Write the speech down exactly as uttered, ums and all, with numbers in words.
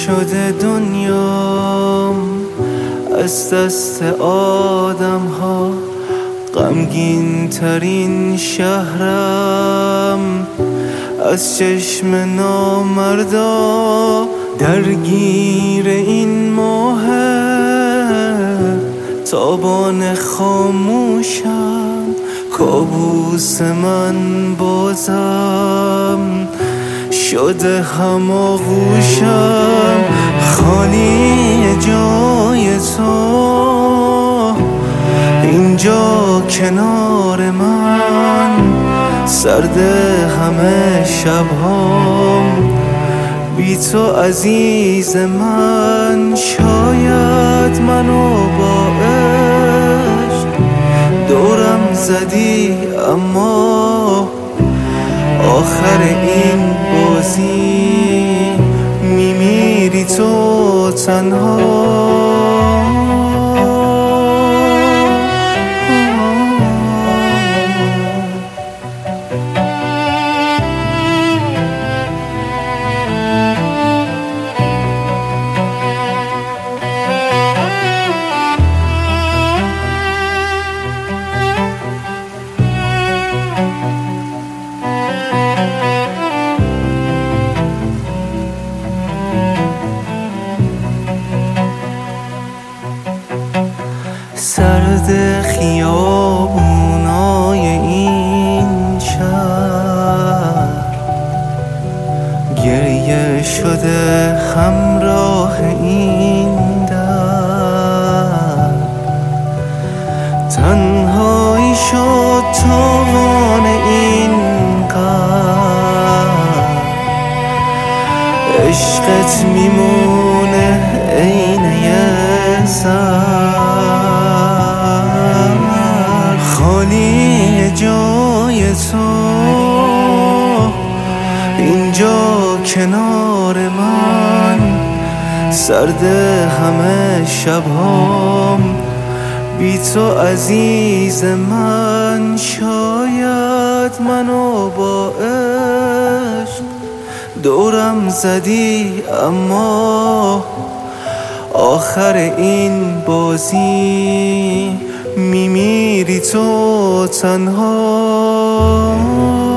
شده دنیام از دست آدم ها، غمگین ترین شهرم از چشم نامردا، درگیر این ماهه تابان خاموشم، کابوس من بازم شده هماغوشم. خالی جای تو اینجا کنار من، سرد همه شبهام بی تو عزیز من. شاید منو با عشق دورم زدی، اما آخر این بازی میمیری تو تنها. سرد خیابونای این شهر، گریه شده همراه این در، تنهایی شد تاوان این قلب، عشقت میمونه عین یه سر. خالی جای تو اینجا کنار من، سرد همه شبهام بی تو عزیز من. شاید منو با عشق دورم زدی، اما آخر این بازی میمیری تو تنها.